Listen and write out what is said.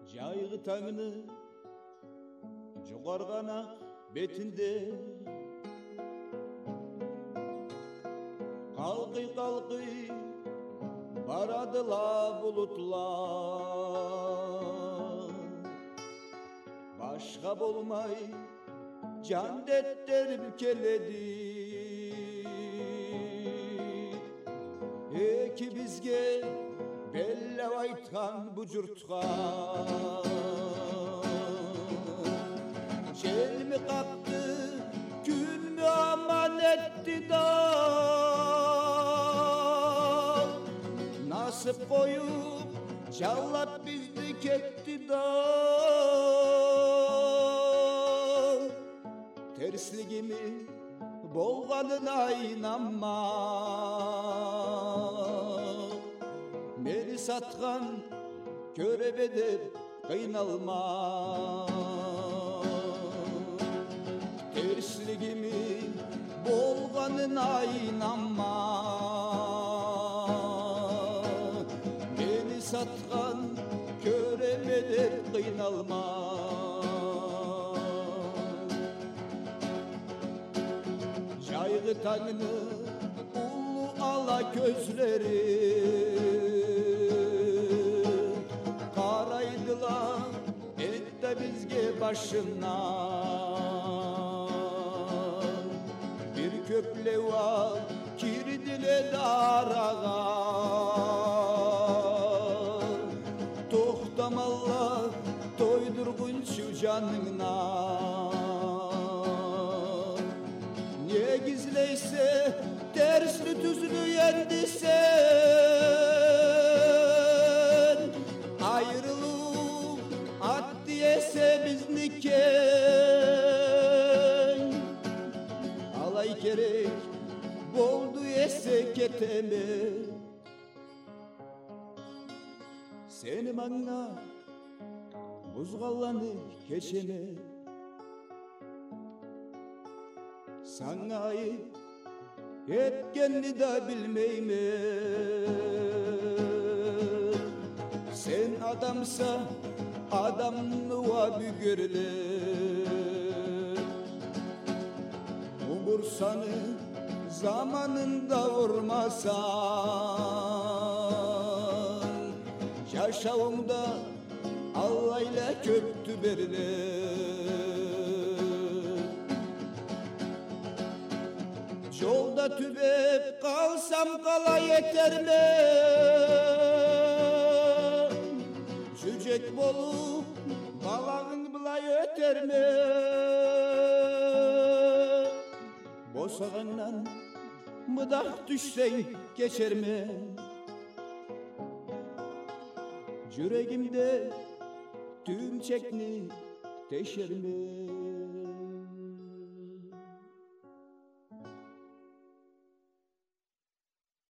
Жайгы таңны жогорган ак бетинде калкый барадыла булутлар. Башка болмай жан деттерим келеди. Эки бизге беллеп айткан бу журтка жел ми капты, күн мü аман etти да. Насып коюп жаллап бизди кетти да. Терслигими болганына инанма, мени саткан көрөбө деп кыйналма. Терслигими болганына инанма, мени саткан көрөбө деп кыйналма. Жайгы таңны улуу ала көзлери карайдыла этте бизге башынан. Бир көплөп ал кирдиле дарага, токтомолла тойдургунчу жаныңнан. Ne gizleyse tersli tüzlü yendi sen. Ayrılık at diyese bizniken. Alay gerek boldu ese keteme. Seni bana buzgallanıp geçeme. Sana ayıp etkenini de bilmeyim. Sen adamsa adamlığa bügürle. Umursanı zamanında vurmasan, yaşağımda Allah ile köktü berle. Yolda tübep kalsam kala yeter mi? Cücek bolup balağın bulay öter mi? Bosağından mıdak düşsen geçer mi? Yüreğimde tüm çekni teşer mi?